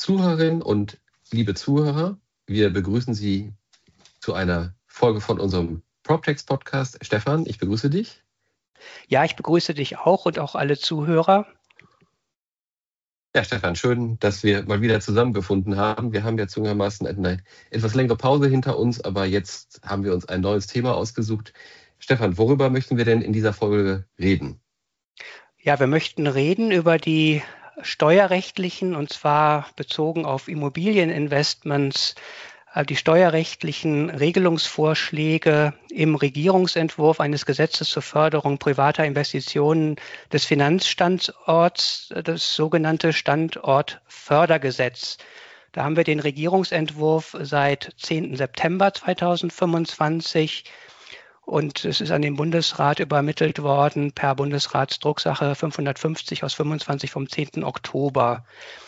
Zuhörerinnen und liebe Zuhörer, wir begrüßen Sie zu einer Folge von unserem PropTex-Podcast. Stefan, ich begrüße dich. Ja, ich begrüße dich auch und auch alle Zuhörer. Ja, Stefan, schön, dass wir mal wieder zusammengefunden haben. Wir haben ja zugegebenermaßen eine etwas längere Pause hinter uns, aber jetzt haben wir uns ein neues Thema ausgesucht. Stefan, worüber möchten wir denn in dieser Folge reden? Ja, wir möchten reden über die steuerrechtlichen, und zwar bezogen auf Immobilieninvestments, die steuerrechtlichen Regelungsvorschläge im Regierungsentwurf eines Gesetzes zur Förderung privater Investitionen des Finanzstandorts, das sogenannte Standortfördergesetz. Da haben wir den Regierungsentwurf seit 10. September 2025 und es ist an den Bundesrat übermittelt worden per Bundesratsdrucksache 550 aus 25 vom 10. Oktober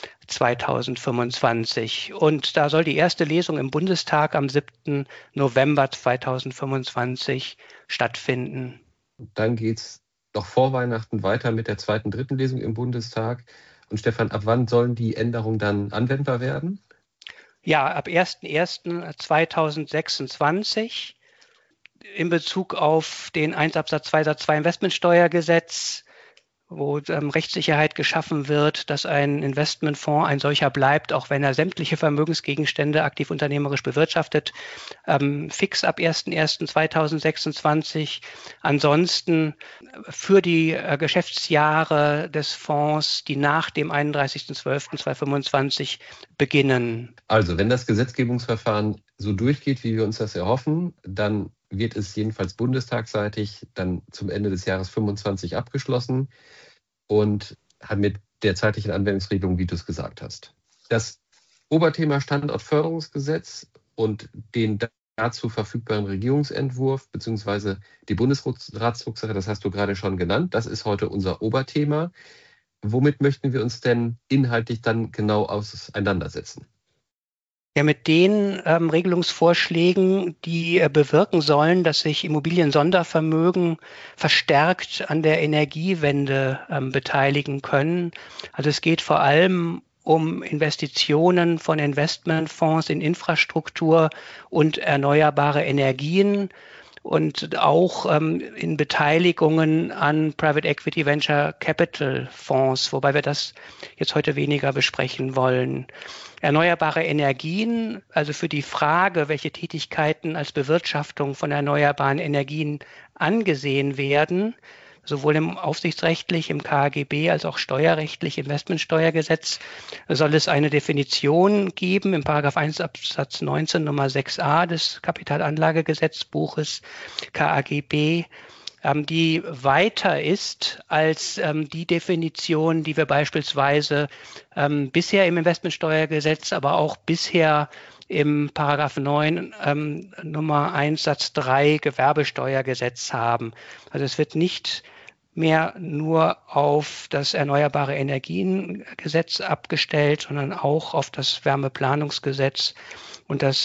2025. Und da soll die erste Lesung im Bundestag am 7. November 2025 stattfinden. Dann geht es noch vor Weihnachten weiter mit der zweiten, dritten Lesung im Bundestag. Und Stefan, ab wann sollen die Änderungen dann anwendbar werden? Ja, ab 1.1.2026 in Bezug auf den 1 Absatz 2 Satz 2 Investmentsteuergesetz, wo Rechtssicherheit geschaffen wird, dass ein Investmentfonds ein solcher bleibt, auch wenn er sämtliche Vermögensgegenstände aktiv unternehmerisch bewirtschaftet, fix ab 1.1.2026. Ansonsten für die Geschäftsjahre des Fonds, die nach dem 31.12.2025 beginnen. Also, wenn das Gesetzgebungsverfahren so durchgeht, wie wir uns das erhoffen, dann wird es jedenfalls bundestagsseitig dann zum Ende des Jahres 25 abgeschlossen und mit der zeitlichen Anwendungsregelung, wie du es gesagt hast. Das Oberthema Standortförderungsgesetz und den dazu verfügbaren Regierungsentwurf bzw. die Bundesratsdrucksache, das hast du gerade schon genannt, das ist heute unser Oberthema. Womit möchten wir uns denn inhaltlich dann genau auseinandersetzen? Ja, mit den Regelungsvorschlägen, die bewirken sollen, dass sich Immobilien-Sondervermögen verstärkt an der Energiewende beteiligen können. Also es geht vor allem um Investitionen von Investmentfonds in Infrastruktur und erneuerbare Energien und auch in Beteiligungen an Private Equity Venture Capital Fonds, wobei wir das jetzt heute weniger besprechen wollen. Erneuerbare Energien, also für die Frage, welche Tätigkeiten als Bewirtschaftung von erneuerbaren Energien angesehen werden, sowohl im aufsichtsrechtlich, im KGB als auch steuerrechtlich, Investmentsteuergesetz, soll es eine Definition geben im § 1 Absatz 19 Nummer 6a des Kapitalanlagegesetzbuches KAGB, die weiter ist als die Definition, die wir beispielsweise bisher im Investmentsteuergesetz, aber auch bisher im § 9 Nummer 1 Satz 3 Gewerbesteuergesetz haben. Also es wird nicht mehr nur auf das Erneuerbare Energiengesetz abgestellt, sondern auch auf das Wärmeplanungsgesetz und das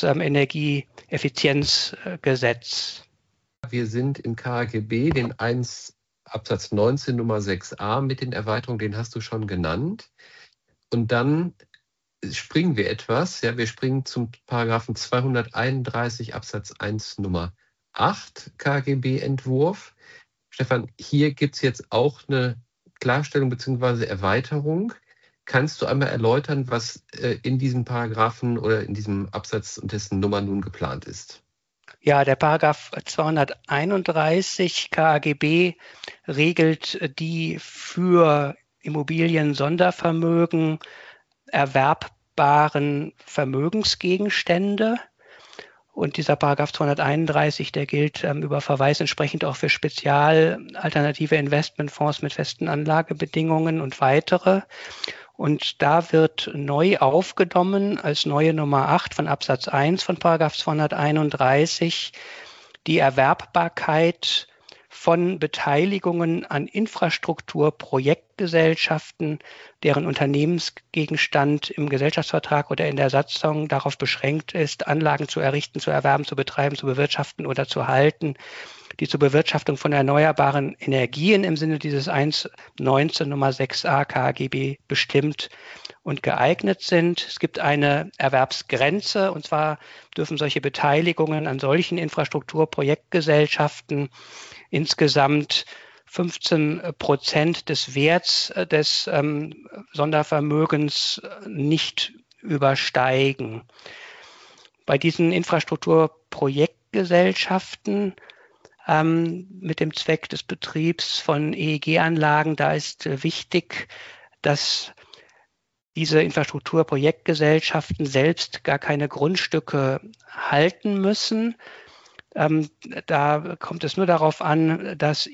Energieeffizienzgesetz. Wir sind im KGB, den 1 Absatz 19 Nummer 6a mit den Erweiterungen, den hast du schon genannt. Und dann springen wir etwas. Ja, wir springen zum Paragraphen 231 Absatz 1 Nummer 8 KGB-Entwurf. Stefan, hier gibt es jetzt auch eine Klarstellung bzw. Erweiterung. Kannst du einmal erläutern, was in diesem Paragraphen oder in diesem Absatz und dessen Nummer nun geplant ist? Ja, der Paragraph 231 KAGB regelt die für Immobilien-Sondervermögen erwerbbaren Vermögensgegenstände. Und dieser Paragraph 231, der gilt über Verweis entsprechend auch für alternative Investmentfonds mit festen Anlagebedingungen und weitere. Und da wird neu aufgenommen als neue Nummer 8 von Absatz 1 von Paragraph 231 die Erwerbbarkeit von Beteiligungen an Infrastrukturprojektgesellschaften, deren Unternehmensgegenstand im Gesellschaftsvertrag oder in der Satzung darauf beschränkt ist, Anlagen zu errichten, zu erwerben, zu betreiben, zu bewirtschaften oder zu halten, die zur Bewirtschaftung von erneuerbaren Energien im Sinne dieses 1.19 Nummer 6a KGB bestimmt und geeignet sind. Es gibt eine Erwerbsgrenze, und zwar dürfen solche Beteiligungen an solchen Infrastrukturprojektgesellschaften insgesamt 15% des Werts des Sondervermögens nicht übersteigen. Bei diesen Infrastrukturprojektgesellschaften mit dem Zweck des Betriebs von EEG-Anlagen, da ist wichtig, dass diese Infrastrukturprojektgesellschaften selbst gar keine Grundstücke halten müssen. Da kommt es nur darauf an, dass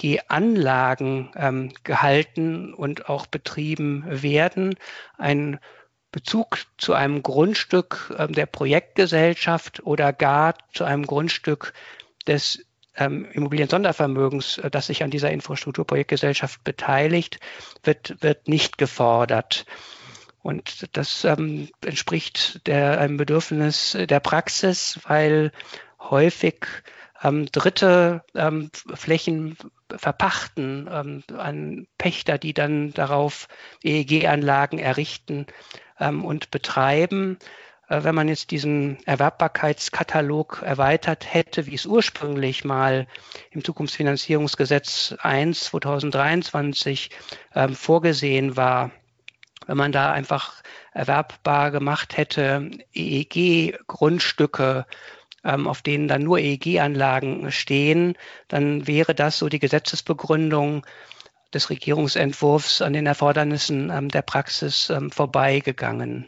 EEG-Anlagen gehalten und auch betrieben werden. Ein Bezug zu einem Grundstück der Projektgesellschaft oder gar zu einem Grundstück des Immobilien-Sondervermögens, das sich an dieser Infrastrukturprojektgesellschaft beteiligt, wird nicht gefordert. Und das entspricht einem Bedürfnis der Praxis, weil häufig Dritte Flächen verpachten an Pächter, die dann darauf EEG-Anlagen errichten und betreiben. Wenn man jetzt diesen Erwerbbarkeitskatalog erweitert hätte, wie es ursprünglich mal im Zukunftsfinanzierungsgesetz 1 2023 vorgesehen war, wenn man da einfach erwerbbar gemacht hätte, EEG-Grundstücke, auf denen dann nur EEG-Anlagen stehen, dann wäre das so die Gesetzesbegründung des Regierungsentwurfs an den Erfordernissen der Praxis vorbeigegangen.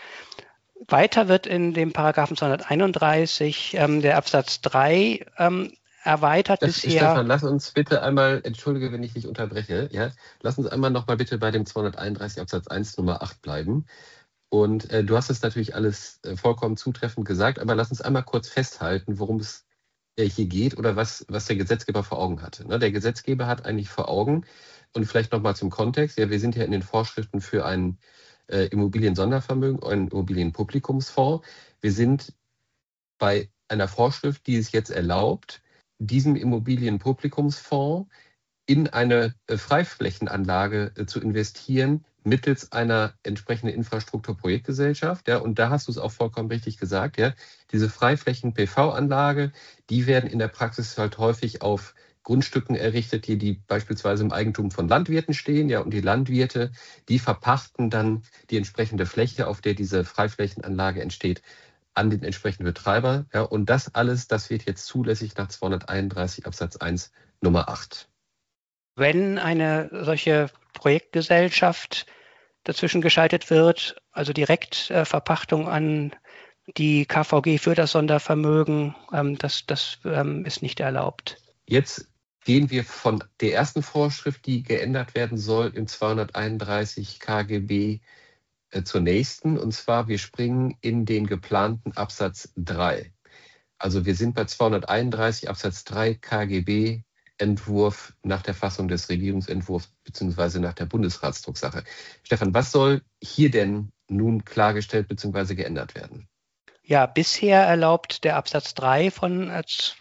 Weiter wird in dem Paragraphen 231 der Absatz 3 erweitert bisher. Stefan, lass uns bitte einmal, entschuldige, wenn ich dich unterbreche, ja, lass uns einmal nochmal bitte bei dem 231 Absatz 1 Nummer 8 bleiben. Und du hast es natürlich alles vollkommen zutreffend gesagt, aber lass uns einmal kurz festhalten, worum es hier geht oder was der Gesetzgeber vor Augen hatte. Ne? Der Gesetzgeber hat eigentlich vor Augen, und vielleicht nochmal zum Kontext, ja, wir sind ja in den Vorschriften für ein Immobilien-Sondervermögen, einen Immobilienpublikumsfonds. Wir sind bei einer Vorschrift, die es jetzt erlaubt, diesem Immobilienpublikumsfonds in eine Freiflächenanlage zu investieren mittels einer entsprechenden Infrastrukturprojektgesellschaft. Ja, und da hast du es auch vollkommen richtig gesagt. Ja, diese Freiflächen-PV-Anlage, die werden in der Praxis halt häufig auf Grundstücken errichtet, die beispielsweise im Eigentum von Landwirten stehen. Ja, und die Landwirte, die verpachten dann die entsprechende Fläche, auf der diese Freiflächenanlage entsteht, an den entsprechenden Betreiber. Ja, und das alles, das wird jetzt zulässig nach 231 Absatz 1 Nummer 8. Wenn eine solche Projektgesellschaft dazwischen geschaltet wird, also direkt Verpachtung an die KVG für das Sondervermögen, das ist nicht erlaubt. Jetzt gehen wir von der ersten Vorschrift, die geändert werden soll, im 231 KGB zur nächsten. Und zwar, wir springen in den geplanten Absatz 3. Also wir sind bei 231 Absatz 3 KGB Entwurf nach der Fassung des Regierungsentwurfs bzw. nach der Bundesratsdrucksache. Stefan, was soll hier denn nun klargestellt bzw. geändert werden? Ja, bisher erlaubt der Absatz 3 von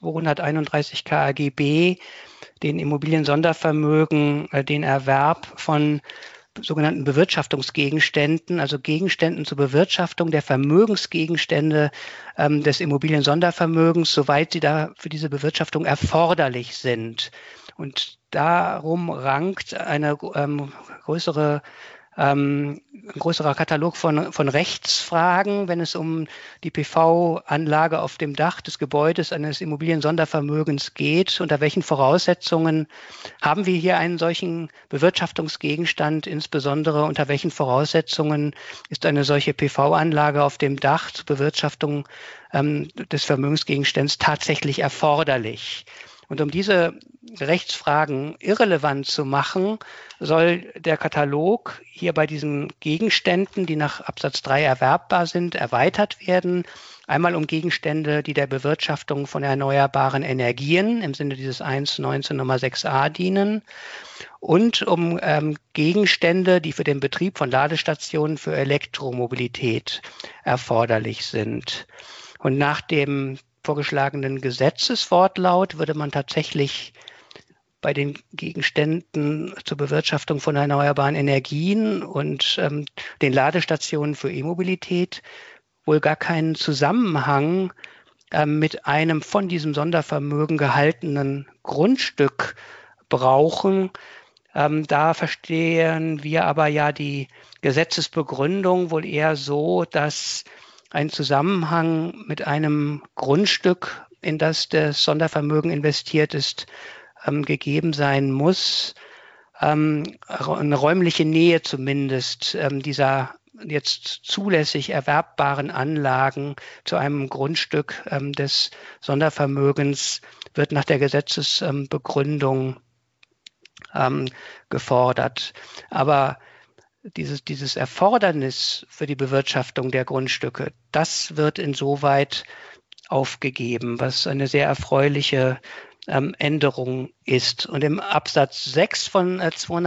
231 KGB den Immobilien-Sondervermögen den Erwerb von sogenannten Bewirtschaftungsgegenständen, also Gegenständen zur Bewirtschaftung der Vermögensgegenstände des Immobilien-Sondervermögens, soweit sie da für diese Bewirtschaftung erforderlich sind. Und darum rankt eine ein größerer Katalog von Rechtsfragen, wenn es um die PV-Anlage auf dem Dach des Gebäudes eines Immobilien-Sondervermögens geht. Unter welchen Voraussetzungen haben wir hier einen solchen Bewirtschaftungsgegenstand? Insbesondere unter welchen Voraussetzungen ist eine solche PV-Anlage auf dem Dach zur Bewirtschaftung des Vermögensgegenstands tatsächlich erforderlich? Und um diese Rechtsfragen irrelevant zu machen, soll der Katalog hier bei diesen Gegenständen, die nach Absatz 3 erwerbbar sind, erweitert werden. Einmal um Gegenstände, die der Bewirtschaftung von erneuerbaren Energien im Sinne dieses 1.19 Nummer 6a dienen und um Gegenstände, die für den Betrieb von Ladestationen für Elektromobilität erforderlich sind. Und nach dem vorgeschlagenen Gesetzeswortlaut würde man tatsächlich bei den Gegenständen zur Bewirtschaftung von erneuerbaren Energien und den Ladestationen für E-Mobilität wohl gar keinen Zusammenhang mit einem von diesem Sondervermögen gehaltenen Grundstück brauchen. Da verstehen wir aber ja die Gesetzesbegründung wohl eher so, dass ein Zusammenhang mit einem Grundstück, in das Sondervermögen investiert ist, gegeben sein muss. Eine räumliche Nähe zumindest dieser jetzt zulässig erwerbbaren Anlagen zu einem Grundstück des Sondervermögens wird nach der Gesetzesbegründung gefordert. Aber dieses Erfordernis für die Bewirtschaftung der Grundstücke, das wird insoweit aufgegeben, was eine sehr erfreuliche Änderung ist. Und im Absatz 6 von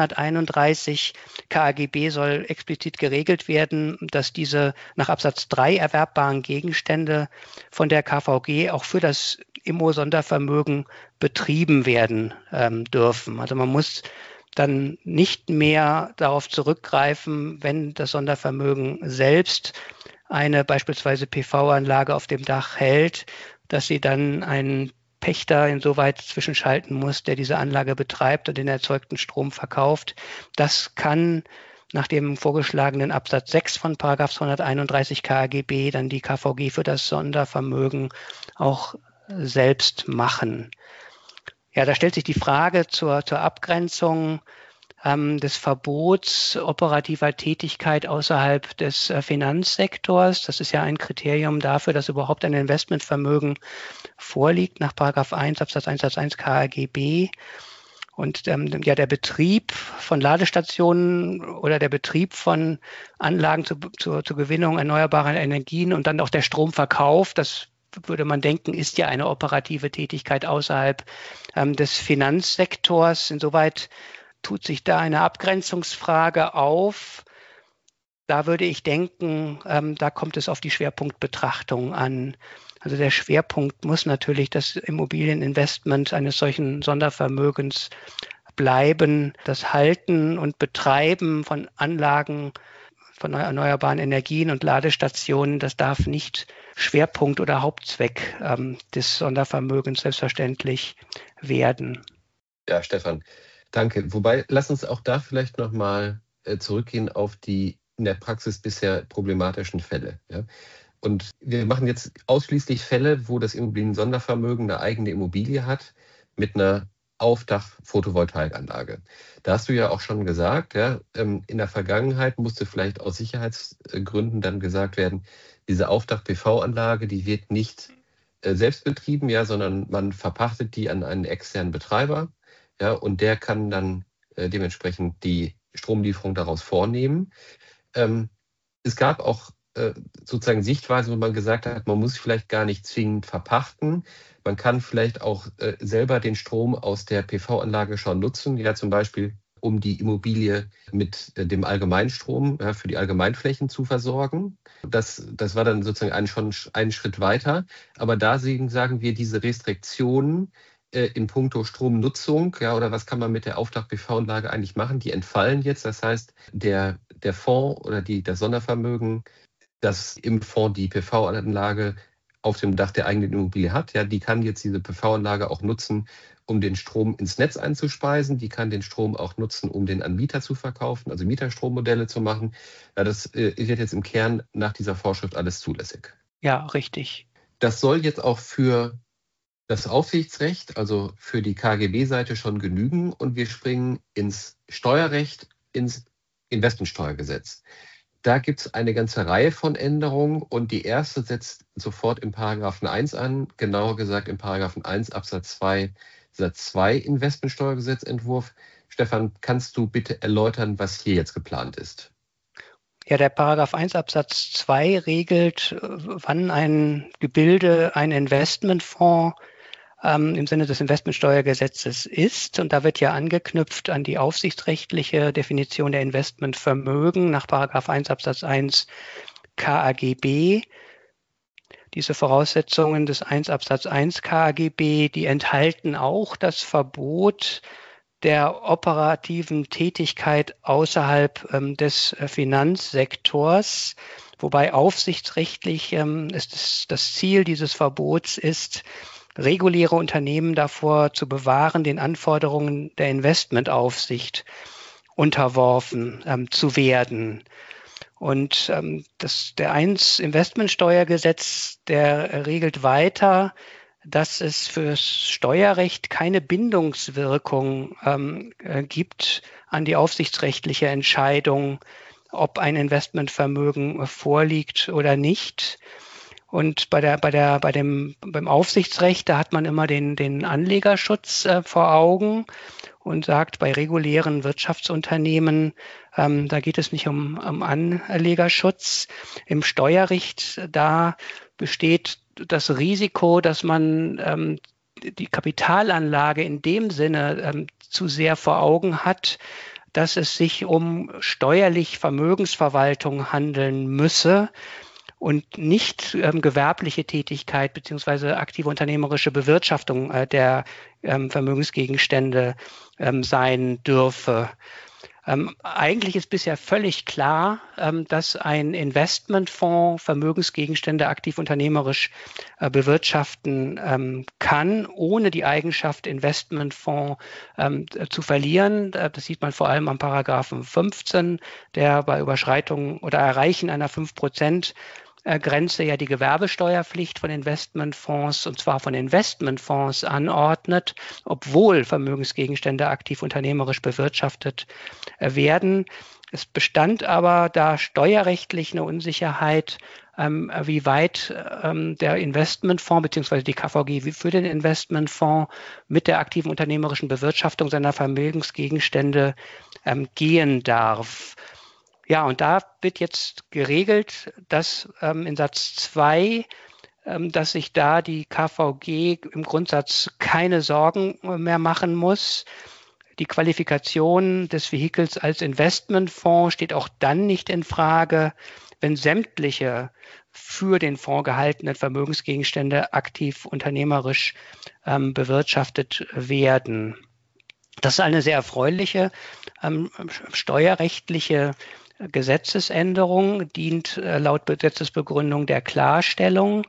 231 KAGB soll explizit geregelt werden, dass diese nach Absatz 3 erwerbbaren Gegenstände von der KVG auch für das Immo-Sondervermögen betrieben werden dürfen. Also man muss dann nicht mehr darauf zurückgreifen, wenn das Sondervermögen selbst eine beispielsweise PV-Anlage auf dem Dach hält, dass sie dann einen Pächter insoweit zwischenschalten muss, der diese Anlage betreibt und den erzeugten Strom verkauft. Das kann nach dem vorgeschlagenen Absatz 6 von § 231 KAGB dann die KVG für das Sondervermögen auch selbst machen. Ja, da stellt sich die Frage zur Abgrenzung des Verbots operativer Tätigkeit außerhalb des Finanzsektors. Das ist ja ein Kriterium dafür, dass überhaupt ein Investmentvermögen vorliegt nach § 1 Absatz 1 Satz 1 KAGB. Und der Betrieb von Ladestationen oder der Betrieb von Anlagen zur Gewinnung erneuerbarer Energien und dann auch der Stromverkauf, das würde man denken, ist ja eine operative Tätigkeit außerhalb des Finanzsektors. Insoweit tut sich da eine Abgrenzungsfrage auf. Da würde ich denken, da kommt es auf die Schwerpunktbetrachtung an. Also der Schwerpunkt muss natürlich das Immobilieninvestment eines solchen Sondervermögens bleiben. Das Halten und Betreiben von Anlagen von erneuerbaren Energien und Ladestationen, das darf nicht Schwerpunkt oder Hauptzweck des Sondervermögens selbstverständlich werden. Ja, Stefan, danke. Wobei, lass uns auch da vielleicht nochmal zurückgehen auf die in der Praxis bisher problematischen Fälle. Ja? Und wir machen jetzt ausschließlich Fälle, wo das Immobilien-Sondervermögen eine eigene Immobilie hat mit einer Aufdach-Photovoltaikanlage. Da hast du ja auch schon gesagt, ja, in der Vergangenheit musste vielleicht aus Sicherheitsgründen dann gesagt werden, diese Aufdach-PV-Anlage, die wird nicht selbst betrieben, ja, sondern man verpachtet die an einen externen Betreiber, ja, und der kann dann dementsprechend die Stromlieferung daraus vornehmen. Es gab auch sozusagen Sichtweisen, wo man gesagt hat, man muss vielleicht gar nicht zwingend verpachten. Man kann vielleicht auch selber den Strom aus der PV-Anlage schon nutzen, ja zum Beispiel um die Immobilie mit dem Allgemeinstrom für die Allgemeinflächen zu versorgen. Das war dann sozusagen schon einen Schritt weiter. Aber da sagen wir, diese Restriktionen in puncto Stromnutzung, ja, oder was kann man mit der Aufdach-PV-Anlage eigentlich machen, die entfallen jetzt. Das heißt, der Fonds oder das Sondervermögen, das im Fonds die PV-Anlage auf dem Dach der eigenen Immobilie hat, ja, die kann jetzt diese PV-Anlage auch nutzen, um den Strom ins Netz einzuspeisen. Die kann den Strom auch nutzen, um den an Mieter zu verkaufen, also Mieterstrommodelle zu machen. Ja, das wird jetzt im Kern nach dieser Vorschrift alles zulässig. Ja, richtig. Das soll jetzt auch für das Aufsichtsrecht, also für die KGB-Seite schon genügen. Und wir springen ins Steuerrecht, ins Investmentsteuergesetz. Da gibt es eine ganze Reihe von Änderungen und die erste setzt sofort im Paragraphen 1 an, genauer gesagt im Paragraphen 1 Absatz 2 Satz 2 Investmentsteuergesetzentwurf. Stefan, kannst du bitte erläutern, was hier jetzt geplant ist? Ja, der Paragraph 1 Absatz 2 regelt, wann ein Gebilde ein Investmentfonds im Sinne des Investmentsteuergesetzes ist. Und da wird ja angeknüpft an die aufsichtsrechtliche Definition der Investmentvermögen nach Paragraph 1 Absatz 1 KAGB. Diese Voraussetzungen des 1 Absatz 1 KAGB, die enthalten auch das Verbot, der operativen Tätigkeit außerhalb des Finanzsektors, wobei aufsichtsrechtlich das Ziel dieses Verbots ist, reguläre Unternehmen davor zu bewahren, den Anforderungen der Investmentaufsicht unterworfen zu werden. Und der Investmentsteuergesetz, der regelt weiter, dass es fürs Steuerrecht keine Bindungswirkung gibt an die aufsichtsrechtliche Entscheidung, ob ein Investmentvermögen vorliegt oder nicht. Und beim Aufsichtsrecht, da hat man immer den Anlegerschutz vor Augen und sagt, bei regulären Wirtschaftsunternehmen, da geht es nicht um Anlegerschutz. Im Steuerrecht, da besteht das Risiko, dass man die Kapitalanlage in dem Sinne zu sehr vor Augen hat, dass es sich um steuerlich Vermögensverwaltung handeln müsse und nicht gewerbliche Tätigkeit beziehungsweise aktive unternehmerische Bewirtschaftung der Vermögensgegenstände sein dürfe. Eigentlich ist bisher völlig klar, dass ein Investmentfonds Vermögensgegenstände aktiv unternehmerisch bewirtschaften kann, ohne die Eigenschaft Investmentfonds zu verlieren. Das sieht man vor allem am Paragraphen 15, der bei Überschreitung oder Erreichen einer 5% Grenze ja die Gewerbesteuerpflicht von Investmentfonds, und zwar von Investmentfonds, anordnet, obwohl Vermögensgegenstände aktiv unternehmerisch bewirtschaftet werden. Es bestand aber da steuerrechtlich eine Unsicherheit, wie weit der Investmentfonds bzw. die KVG für den Investmentfonds mit der aktiven unternehmerischen Bewirtschaftung seiner Vermögensgegenstände gehen darf. Ja, und da wird jetzt geregelt, dass in Satz 2, dass sich da die KVG im Grundsatz keine Sorgen mehr machen muss. Die Qualifikation des Vehikels als Investmentfonds steht auch dann nicht in Frage, wenn sämtliche für den Fonds gehaltenen Vermögensgegenstände aktiv unternehmerisch bewirtschaftet werden. Das ist eine sehr erfreuliche steuerrechtliche Gesetzesänderung, dient laut Gesetzesbegründung der Klarstellung.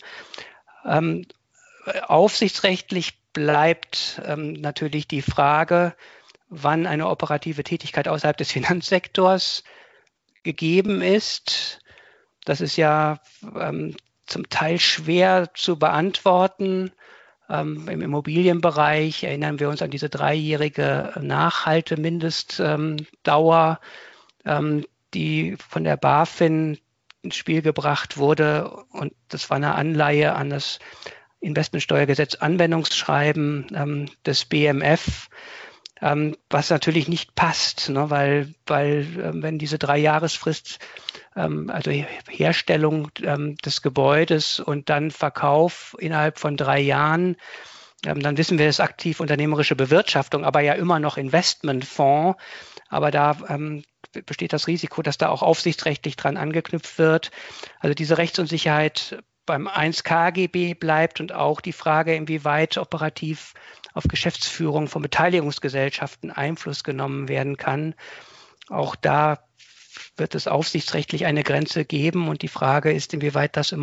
Aufsichtsrechtlich bleibt natürlich die Frage, wann eine operative Tätigkeit außerhalb des Finanzsektors gegeben ist. Das ist ja zum Teil schwer zu beantworten. Im Immobilienbereich erinnern wir uns an diese 3-jährige Nachhaltemindestdauer, die von der BaFin ins Spiel gebracht wurde. Und das war eine Anleihe an das Investmentsteuergesetz Anwendungsschreiben des BMF, was natürlich nicht passt, ne, weil wenn diese 3-Jahresfrist, also Herstellung des Gebäudes und dann Verkauf innerhalb von 3 Jahren, dann wissen wir, es ist aktiv unternehmerische Bewirtschaftung, aber ja immer noch Investmentfonds. Aber da besteht das Risiko, dass da auch aufsichtsrechtlich dran angeknüpft wird. Also diese Rechtsunsicherheit beim 1 KGB bleibt und auch die Frage, inwieweit operativ auf Geschäftsführung von Beteiligungsgesellschaften Einfluss genommen werden kann. Auch da wird es aufsichtsrechtlich eine Grenze geben und die Frage ist, inwieweit das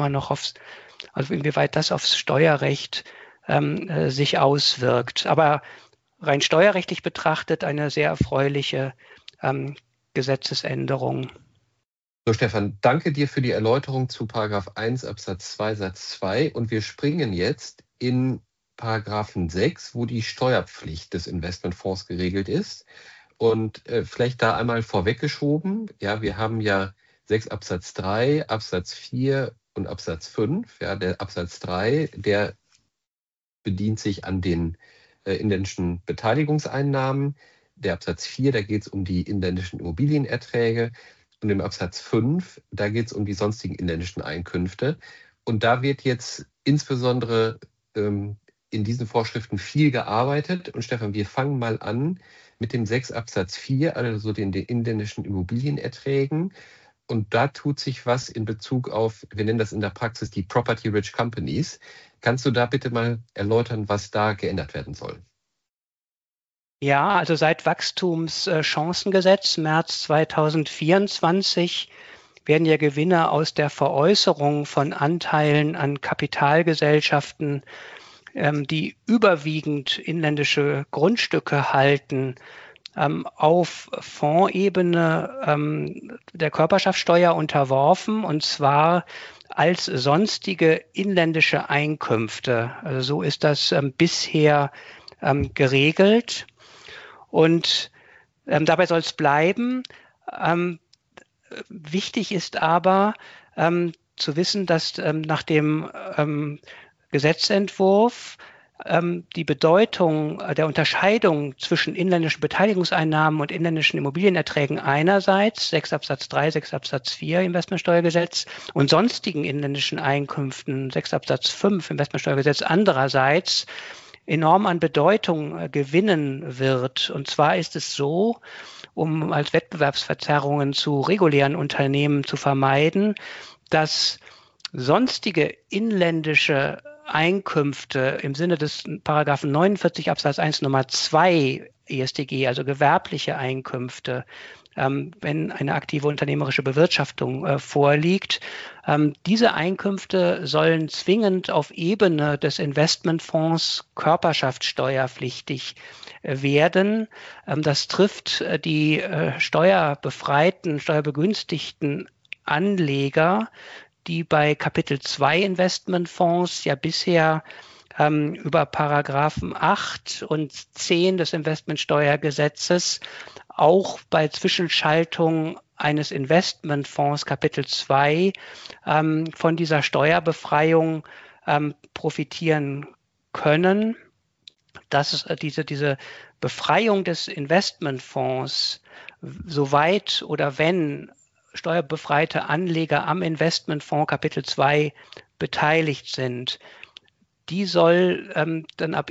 aufs Steuerrecht sich auswirkt. Aber rein steuerrechtlich betrachtet eine sehr erfreuliche Gesetzesänderung. So, Stefan, danke dir für die Erläuterung zu Paragraph 1 Absatz 2 Satz 2 und wir springen jetzt in Paragraphen 6, wo die Steuerpflicht des Investmentfonds geregelt ist. Und vielleicht da einmal vorweggeschoben, ja, wir haben ja 6 Absatz 3, Absatz 4 und Absatz 5. Ja, der Absatz 3, der bedient sich an den inländischen Beteiligungseinnahmen. Der Absatz 4, da geht es um die inländischen Immobilienerträge. Und im Absatz 5, da geht es um die sonstigen inländischen Einkünfte. Und da wird jetzt insbesondere in diesen Vorschriften viel gearbeitet. Und Stefan, wir fangen mal an mit dem 6 Absatz 4, also den inländischen Immobilienerträgen. Und da tut sich was in Bezug auf, wir nennen das in der Praxis die Property Rich Companies. Kannst du da bitte mal erläutern, was da geändert werden soll? Ja, also seit Wachstumschancengesetz März 2024 werden ja Gewinne aus der Veräußerung von Anteilen an Kapitalgesellschaften, die überwiegend inländische Grundstücke halten, auf Fondsebene der Körperschaftsteuer unterworfen, und zwar als sonstige inländische Einkünfte. Also so ist das bisher geregelt. Und dabei soll es bleiben. Wichtig ist aber zu wissen, dass nach dem Gesetzentwurf die Bedeutung der Unterscheidung zwischen inländischen Beteiligungseinnahmen und inländischen Immobilienerträgen einerseits, 6 Absatz 3, 6 Absatz 4 Investmentsteuergesetz, und sonstigen inländischen Einkünften, 6 Absatz 5 Investmentsteuergesetz andererseits, enorm an Bedeutung gewinnen wird. Und zwar ist es so, um als Wettbewerbsverzerrungen zu regulären Unternehmen zu vermeiden, dass sonstige inländische Einkünfte im Sinne des Paragraphen 49 Absatz 1 Nummer 2 EStG, also gewerbliche Einkünfte, wenn eine aktive unternehmerische Bewirtschaftung vorliegt. Diese Einkünfte sollen zwingend auf Ebene des Investmentfonds körperschaftsteuerpflichtig werden. Das trifft die steuerbefreiten, steuerbegünstigten Anleger, die bei Kapitel 2 Investmentfonds ja bisher über Paragraphen 8 und 10 des Investmentsteuergesetzes auch bei Zwischenschaltung eines Investmentfonds Kapitel 2 von dieser Steuerbefreiung profitieren können. Dass diese Befreiung des Investmentfonds, soweit oder wenn steuerbefreite Anleger am Investmentfonds Kapitel 2 beteiligt sind, die soll dann ab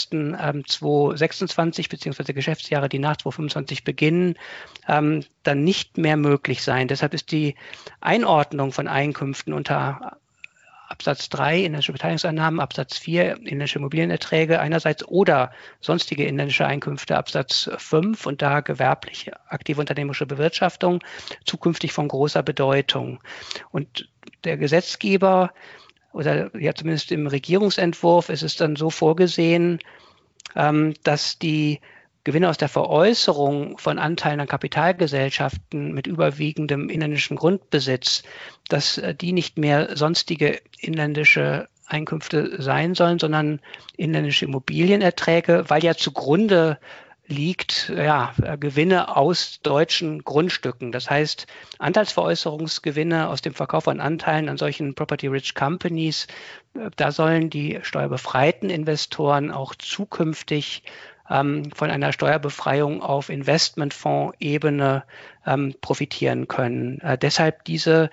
1.1.2026 beziehungsweise Geschäftsjahre, die nach 2025 beginnen, dann nicht mehr möglich sein. Deshalb ist die Einordnung von Einkünften unter Absatz 3 inländische Beteiligungseinnahmen, Absatz 4 inländische Immobilienerträge einerseits oder sonstige inländische Einkünfte, Absatz 5, und da gewerbliche aktive unternehmerische Bewirtschaftung zukünftig von großer Bedeutung. Und der Gesetzgeber, oder ja zumindest im Regierungsentwurf, ist es dann so vorgesehen, dass die Gewinne aus der Veräußerung von Anteilen an Kapitalgesellschaften mit überwiegendem inländischen Grundbesitz, dass die nicht mehr sonstige inländische Einkünfte sein sollen, sondern inländische Immobilienerträge, weil ja zugrunde liegt Gewinne aus deutschen Grundstücken. Das heißt, Anteilsveräußerungsgewinne aus dem Verkauf von Anteilen an solchen Property-Rich Companies, da sollen die steuerbefreiten Investoren auch zukünftig von einer Steuerbefreiung auf Investmentfonds-Ebene profitieren können. Deshalb diese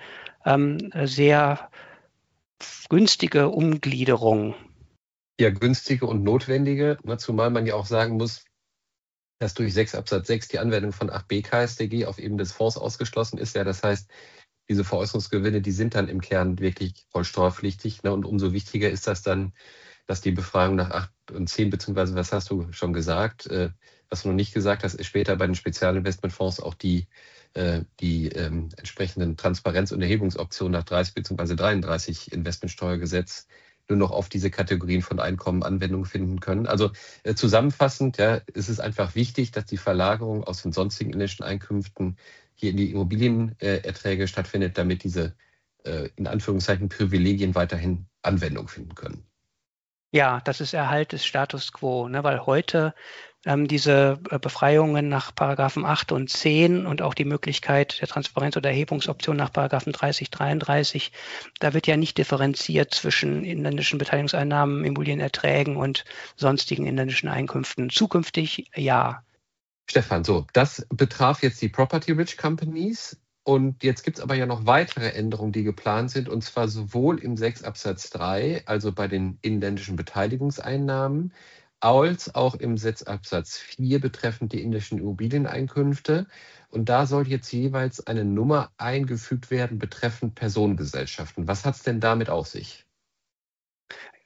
sehr günstige Umgliederung. Ja, günstige und notwendige, zumal man ja auch sagen muss, dass durch 6 Absatz 6 die Anwendung von 8b KStG auf Ebene des Fonds ausgeschlossen ist. Ja, das heißt, diese Veräußerungsgewinne, die sind dann im Kern wirklich voll steuerpflichtig. Und umso wichtiger ist das dann, dass die Befreiung nach 8 und 10, beziehungsweise was hast du schon gesagt, was du noch nicht gesagt hast, ist später bei den Spezialinvestmentfonds auch die entsprechenden Transparenz- und Erhebungsoptionen nach 30 bzw. 33 Investmentsteuergesetz nur noch auf diese Kategorien von Einkommen Anwendung finden können. Also zusammenfassend, ist es einfach wichtig, dass die Verlagerung aus den sonstigen inländischen Einkünften hier in die Immobilienerträge stattfindet, damit diese in Anführungszeichen Privilegien weiterhin Anwendung finden können. Ja, das ist Erhalt des Status quo, weil heute diese Befreiungen nach Paragraphen 8 und 10 und auch die Möglichkeit der Transparenz- oder Erhebungsoption nach Paragraphen 30, 33, da wird ja nicht differenziert zwischen inländischen Beteiligungseinnahmen, Immobilienerträgen und sonstigen inländischen Einkünften. Zukünftig ja. Stefan, so, das betraf jetzt die Property-Rich Companies. Und jetzt gibt es aber ja noch weitere Änderungen, die geplant sind, und zwar sowohl im 6 Absatz 3, also bei den inländischen Beteiligungseinnahmen, als auch im 6 Absatz 4 betreffend die inländischen Immobilieneinkünfte. Und da soll jetzt jeweils eine Nummer eingefügt werden betreffend Personengesellschaften. Was hat es denn damit auf sich?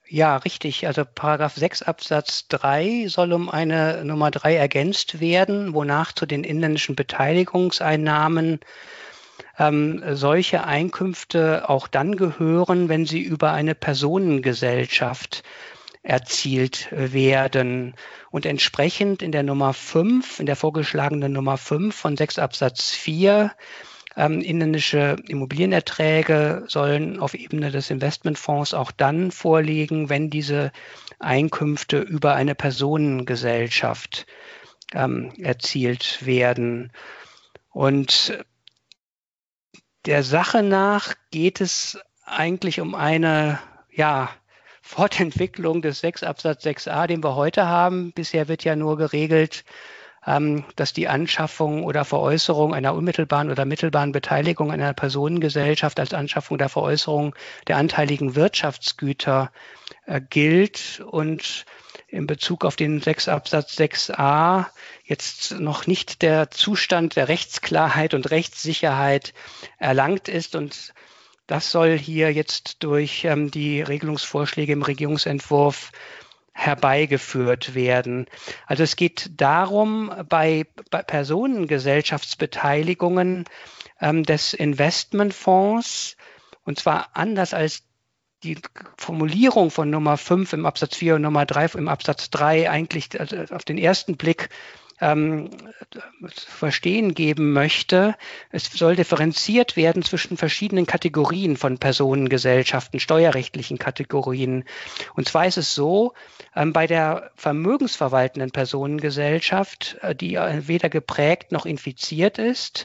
Ja, richtig. Also Paragraph 6 Absatz 3 soll um eine Nummer 3 ergänzt werden, wonach zu den inländischen Beteiligungseinnahmen solche Einkünfte auch dann gehören, wenn sie über eine Personengesellschaft erzielt werden. Und entsprechend in der Nummer 5, in der vorgeschlagenen Nummer 5 von 6 Absatz 4, inländische Immobilienerträge sollen auf Ebene des Investmentfonds auch dann vorliegen, wenn diese Einkünfte über eine Personengesellschaft erzielt werden. Und der Sache nach geht es eigentlich um eine Fortentwicklung des 6 Absatz 6a, den wir heute haben. Bisher wird ja nur geregelt, dass die Anschaffung oder Veräußerung einer unmittelbaren oder mittelbaren Beteiligung an einer Personengesellschaft als Anschaffung der Veräußerung der anteiligen Wirtschaftsgüter gilt und in Bezug auf den 6 Absatz 6a jetzt noch nicht der Zustand der Rechtsklarheit und Rechtssicherheit erlangt ist. Und das soll hier jetzt durch die Regelungsvorschläge im Regierungsentwurf herbeigeführt werden. Also es geht darum, bei Personengesellschaftsbeteiligungen des Investmentfonds, und zwar anders als die Formulierung von Nummer 5 im Absatz 4 und Nummer 3 im Absatz 3 eigentlich auf den ersten Blick verstehen geben möchte. Es soll differenziert werden zwischen verschiedenen Kategorien von Personengesellschaften, steuerrechtlichen Kategorien. Und zwar ist es so, bei der vermögensverwaltenden Personengesellschaft, die weder geprägt noch infiziert ist,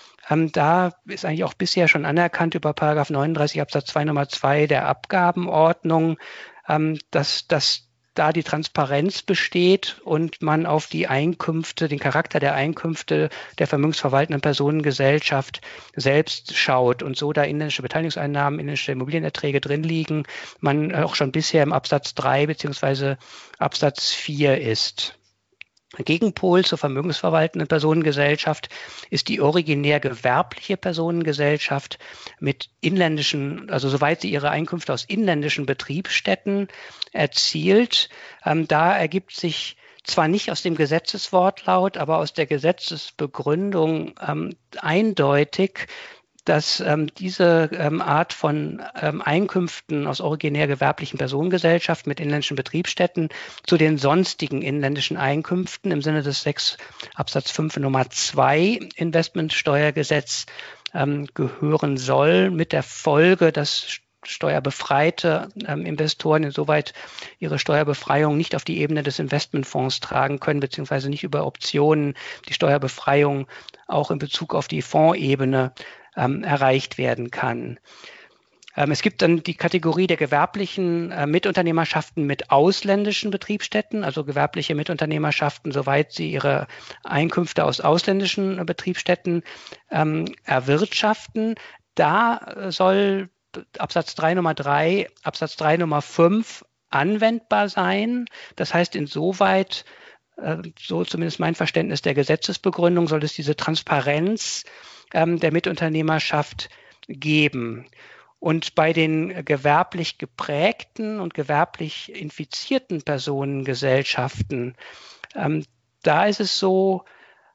da ist eigentlich auch bisher schon anerkannt über Paragraph 39 Absatz 2 Nummer 2 der Abgabenordnung, dass da die Transparenz besteht und man auf die Einkünfte, den Charakter der Einkünfte der vermögensverwaltenden Personengesellschaft selbst schaut und so da inländische Beteiligungseinnahmen, inländische Immobilienerträge drin liegen, man auch schon bisher im Absatz 3 bzw. Absatz 4 ist. Gegenpol zur vermögensverwaltenden Personengesellschaft ist die originär gewerbliche Personengesellschaft mit inländischen, also soweit sie ihre Einkünfte aus inländischen Betriebsstätten erzielt. Da ergibt sich zwar nicht aus dem Gesetzeswortlaut, aber aus der Gesetzesbegründung eindeutig, dass diese Art von Einkünften aus originär gewerblichen Personengesellschaften mit inländischen Betriebsstätten zu den sonstigen inländischen Einkünften im Sinne des 6 Absatz 5 Nummer 2 Investmentsteuergesetz gehören soll, mit der Folge, dass steuerbefreite Investoren insoweit ihre Steuerbefreiung nicht auf die Ebene des Investmentfonds tragen können, beziehungsweise nicht über Optionen die Steuerbefreiung auch in Bezug auf die Fondsebene erreicht werden kann. Es gibt dann die Kategorie der gewerblichen Mitunternehmerschaften mit ausländischen Betriebsstätten, also gewerbliche Mitunternehmerschaften, soweit sie ihre Einkünfte aus ausländischen Betriebsstätten erwirtschaften. Da soll Absatz 3 Nummer 3, Absatz 3 Nummer 5 anwendbar sein. Das heißt, insoweit, so zumindest mein Verständnis der Gesetzesbegründung, soll es diese Transparenz der Mitunternehmerschaft geben. Und bei den gewerblich geprägten und gewerblich infizierten Personengesellschaften, da ist es so,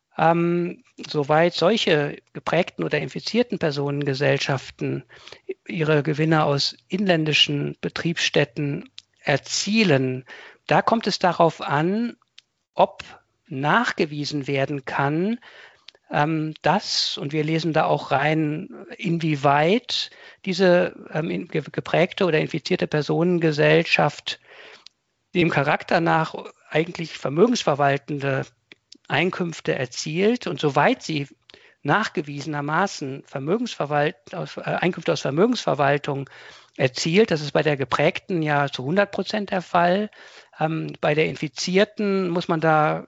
soweit solche geprägten oder infizierten Personengesellschaften ihre Gewinne aus inländischen Betriebsstätten erzielen, da kommt es darauf an, ob nachgewiesen werden kann, dass, und wir lesen da auch rein, inwieweit diese geprägte oder infizierte Personengesellschaft dem Charakter nach eigentlich vermögensverwaltende Einkünfte erzielt und soweit sie nachgewiesenermaßen Einkünfte aus Vermögensverwaltung erzielt, das ist bei der geprägten ja zu 100% der Fall. Bei der infizierten muss man da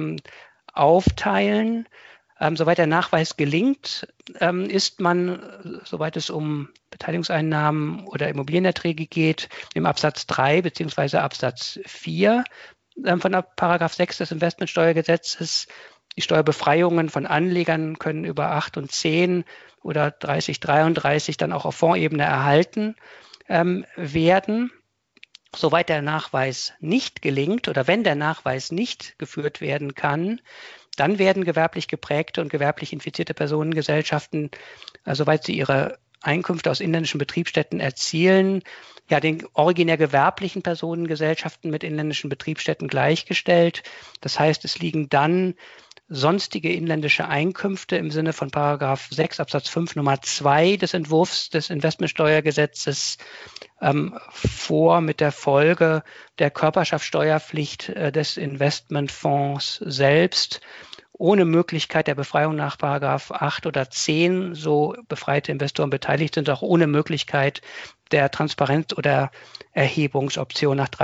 aufteilen. Soweit der Nachweis gelingt, ist man, soweit es um Beteiligungseinnahmen oder Immobilienerträge geht, im Absatz 3 bzw. Absatz 4 von der Paragraph 6 des Investmentsteuergesetzes. Die Steuerbefreiungen von Anlegern können über 8 und 10 oder 30, 33 dann auch auf Fondsebene erhalten werden. Soweit der Nachweis nicht gelingt oder wenn der Nachweis nicht geführt werden kann, dann werden gewerblich geprägte und gewerblich infizierte Personengesellschaften, soweit sie ihre Einkünfte aus inländischen Betriebsstätten erzielen, ja, den originär gewerblichen Personengesellschaften mit inländischen Betriebsstätten gleichgestellt. Das heißt, es liegen dann sonstige inländische Einkünfte im Sinne von Paragraph 6 Absatz 5 Nummer 2 des Entwurfs des Investmentsteuergesetzes vor, mit der Folge der Körperschaftssteuerpflicht des Investmentfonds selbst, ohne Möglichkeit der Befreiung nach Paragraph 8 oder 10, so befreite Investoren beteiligt sind, auch ohne Möglichkeit der Transparenz- oder Erhebungsoption nach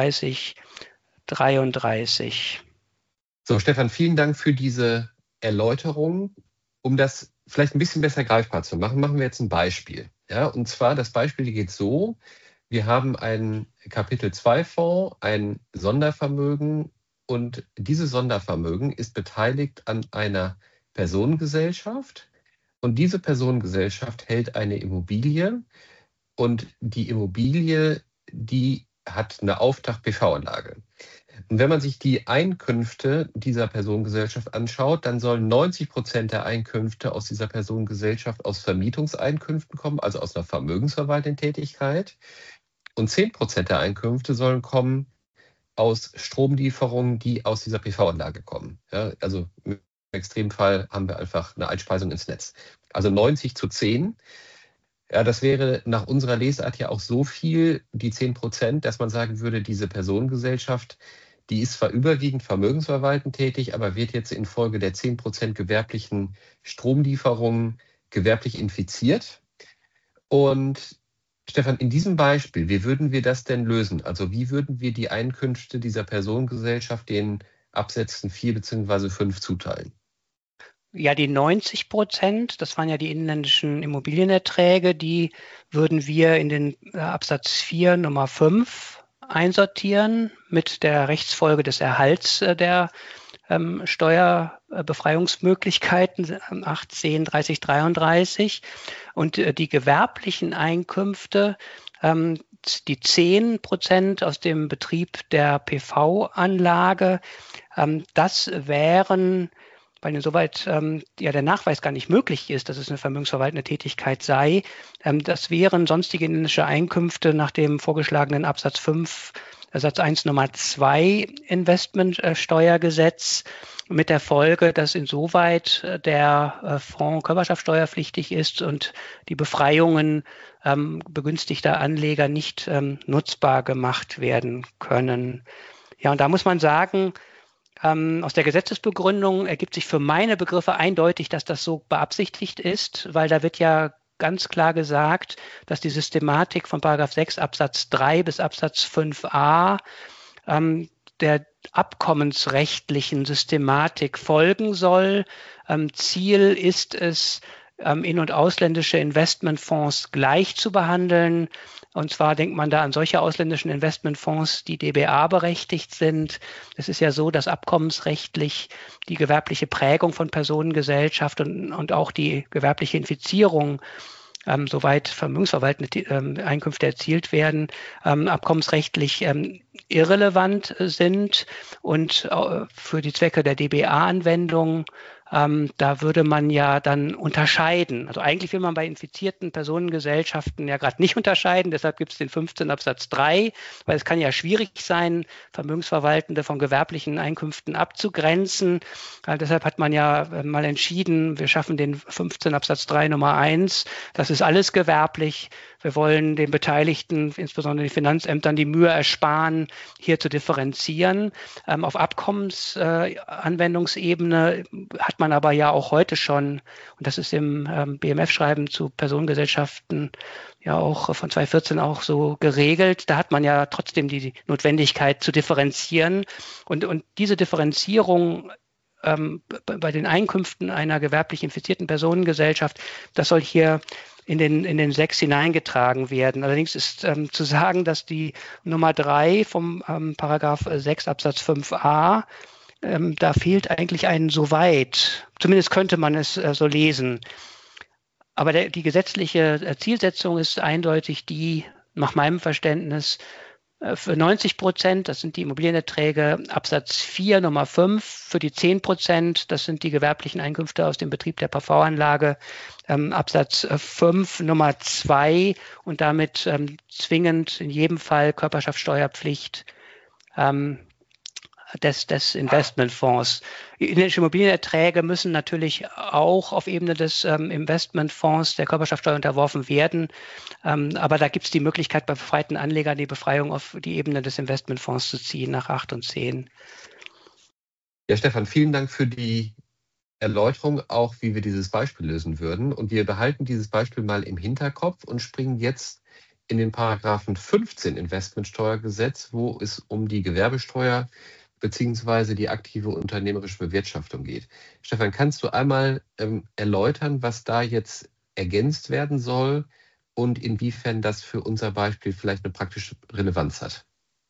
3033. So, Stefan, vielen Dank für diese Erläuterung. Um das vielleicht ein bisschen besser greifbar zu machen, machen wir jetzt ein Beispiel. Ja, und zwar, das Beispiel geht so: Wir haben einen Kapitel-2-Fonds, ein Sondervermögen, und dieses Sondervermögen ist beteiligt an einer Personengesellschaft. Und diese Personengesellschaft hält eine Immobilie, und die Immobilie, die hat eine Auftrag-PV-Anlage. Und wenn man sich die Einkünfte dieser Personengesellschaft anschaut, dann sollen 90% der Einkünfte aus dieser Personengesellschaft aus Vermietungseinkünften kommen, also aus einer vermögensverwaltenden Tätigkeit. Und 10% der Einkünfte sollen kommen aus Stromlieferungen, die aus dieser PV-Anlage kommen. Ja, also im Extremfall haben wir einfach eine Einspeisung ins Netz. Also 90:10. Ja, das wäre nach unserer Lesart ja auch so viel, die 10%, dass man sagen würde, diese Personengesellschaft, die ist zwar überwiegend vermögensverwaltend tätig, aber wird jetzt infolge der 10% gewerblichen Stromlieferungen gewerblich infiziert. Und Stefan, in diesem Beispiel, wie würden wir das denn lösen? Also wie würden wir die Einkünfte dieser Personengesellschaft den Absätzen 4 bzw. 5 zuteilen? Ja, die 90%, das waren ja die inländischen Immobilienerträge, die würden wir in den Absatz 4 Nummer 5 einsortieren mit der Rechtsfolge des Erhalts der Steuerbefreiungsmöglichkeiten 18, 30, 33. Und die gewerblichen Einkünfte, die 10% aus dem Betrieb der PV-Anlage, das wären, weil insoweit der Nachweis gar nicht möglich ist, dass es eine vermögensverwaltende Tätigkeit sei, das wären sonstige inländische Einkünfte nach dem vorgeschlagenen Absatz 5, Satz 1 Nummer 2 Investmentsteuergesetz, mit der Folge, dass insoweit der Fonds körperschaftsteuerpflichtig ist und die Befreiungen begünstigter Anleger nicht nutzbar gemacht werden können. Ja, und da muss man sagen, aus der Gesetzesbegründung ergibt sich für meine Begriffe eindeutig, dass das so beabsichtigt ist, weil da wird ja ganz klar gesagt, dass die Systematik von Paragraph 6 Absatz 3 bis Absatz 5a der abkommensrechtlichen Systematik folgen soll. Ziel ist es, in- und ausländische Investmentfonds gleich zu behandeln. Und zwar denkt man da an solche ausländischen Investmentfonds, die DBA berechtigt sind. Es ist ja so, dass abkommensrechtlich die gewerbliche Prägung von Personengesellschaft und auch die gewerbliche Infizierung, soweit vermögensverwaltende Einkünfte erzielt werden, abkommensrechtlich irrelevant sind und für die Zwecke der DBA-Anwendung da würde man ja dann unterscheiden. Also eigentlich will man bei infizierten Personengesellschaften ja gerade nicht unterscheiden. Deshalb gibt es den 15 Absatz 3, weil es kann ja schwierig sein, Vermögensverwaltende von gewerblichen Einkünften abzugrenzen. Deshalb hat man ja mal entschieden, wir schaffen den 15 Absatz 3 Nummer 1. Das ist alles gewerblich. Wir wollen den Beteiligten, insbesondere den Finanzämtern, die Mühe ersparen, hier zu differenzieren. Auf Abkommensanwendungsebene hat man aber ja auch heute schon, und das ist im BMF-Schreiben zu Personengesellschaften ja auch von 2014 auch so geregelt, da hat man ja trotzdem die Notwendigkeit zu differenzieren. Und diese Differenzierung bei den Einkünften einer gewerblich infizierten Personengesellschaft, das soll hier in den 6 hineingetragen werden. Allerdings ist zu sagen, dass die Nummer 3 vom Paragraph 6 Absatz 5a, da fehlt eigentlich ein soweit. Zumindest könnte man es so lesen. Aber die gesetzliche Zielsetzung ist eindeutig die, nach meinem Verständnis, für 90%, das sind die Immobilienerträge, Absatz 4 Nummer 5, für die 10%, das sind die gewerblichen Einkünfte aus dem Betrieb der PV-Anlage, Absatz 5 Nummer 2 und damit zwingend in jedem Fall Körperschaftssteuerpflicht des Investmentfonds. Inländische Immobilienerträge müssen natürlich auch auf Ebene des Investmentfonds der Körperschaftssteuer unterworfen werden. Aber da gibt es die Möglichkeit, bei befreiten Anlegern die Befreiung auf die Ebene des Investmentfonds zu ziehen nach 8 und 10. Ja, Stefan, vielen Dank für die Erläuterung, auch wie wir dieses Beispiel lösen würden. Und wir behalten dieses Beispiel mal im Hinterkopf und springen jetzt in den Paragraphen 15 Investmentsteuergesetz, wo es um die Gewerbesteuer beziehungsweise die aktive unternehmerische Bewirtschaftung geht. Stefan, kannst du einmal erläutern, was da jetzt ergänzt werden soll und inwiefern das für unser Beispiel vielleicht eine praktische Relevanz hat?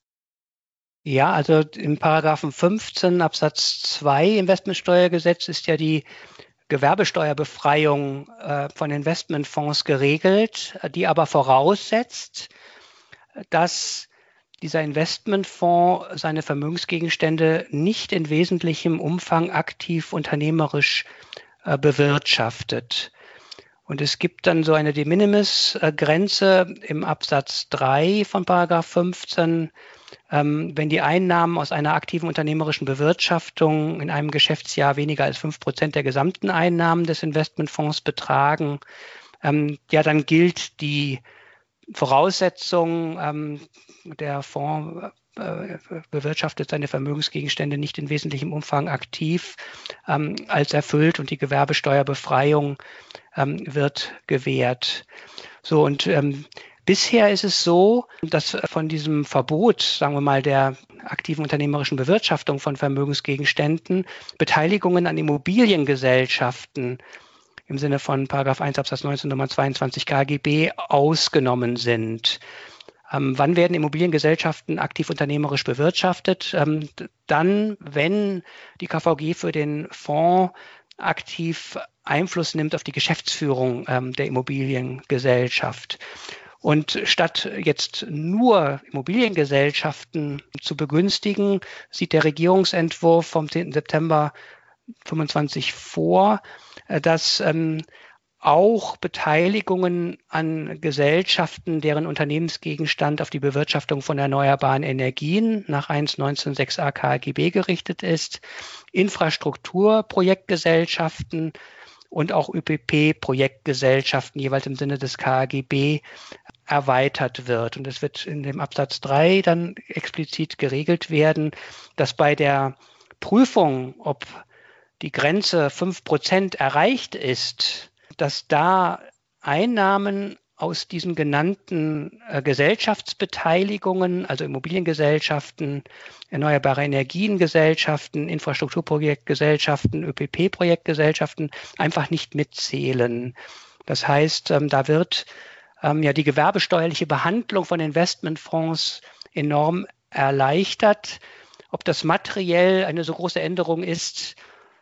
Ja, also im Paragraphen 15 Absatz 2 Investmentsteuergesetz ist ja die Gewerbesteuerbefreiung von Investmentfonds geregelt, die aber voraussetzt, dass dieser Investmentfonds seine Vermögensgegenstände nicht in wesentlichem Umfang aktiv unternehmerisch bewirtschaftet. Und es gibt dann so eine De-Minimis-Grenze im Absatz 3 von Paragraph 15, wenn die Einnahmen aus einer aktiven unternehmerischen Bewirtschaftung in einem Geschäftsjahr weniger als 5% der gesamten Einnahmen des Investmentfonds betragen, ja, dann gilt die Voraussetzung, der Fonds bewirtschaftet seine Vermögensgegenstände nicht in wesentlichem Umfang aktiv als erfüllt und die Gewerbesteuerbefreiung wird gewährt. So, und bisher ist es so, dass von diesem Verbot, sagen wir mal, der aktiven unternehmerischen Bewirtschaftung von Vermögensgegenständen Beteiligungen an Immobiliengesellschaften im Sinne von Paragraph 1 Absatz 19 Nummer 22 KGB ausgenommen sind. Wann werden Immobiliengesellschaften aktiv unternehmerisch bewirtschaftet? Dann, wenn die KVG für den Fonds aktiv Einfluss nimmt auf die Geschäftsführung der Immobiliengesellschaft. Und statt jetzt nur Immobiliengesellschaften zu begünstigen, sieht der Regierungsentwurf vom 10. September 25 vor, dass auch Beteiligungen an Gesellschaften, deren Unternehmensgegenstand auf die Bewirtschaftung von erneuerbaren Energien nach 1.19.6a KGB gerichtet ist, Infrastrukturprojektgesellschaften und auch ÖPP-Projektgesellschaften jeweils im Sinne des KGB erweitert wird. Und es wird in dem Absatz 3 dann explizit geregelt werden, dass bei der Prüfung, ob die Grenze 5% erreicht ist, dass da Einnahmen aus diesen genannten Gesellschaftsbeteiligungen, also Immobiliengesellschaften, erneuerbare Energiengesellschaften, Infrastrukturprojektgesellschaften, ÖPP-Projektgesellschaften einfach nicht mitzählen. Das heißt, da wird ja die gewerbesteuerliche Behandlung von Investmentfonds enorm erleichtert. Ob das materiell eine so große Änderung ist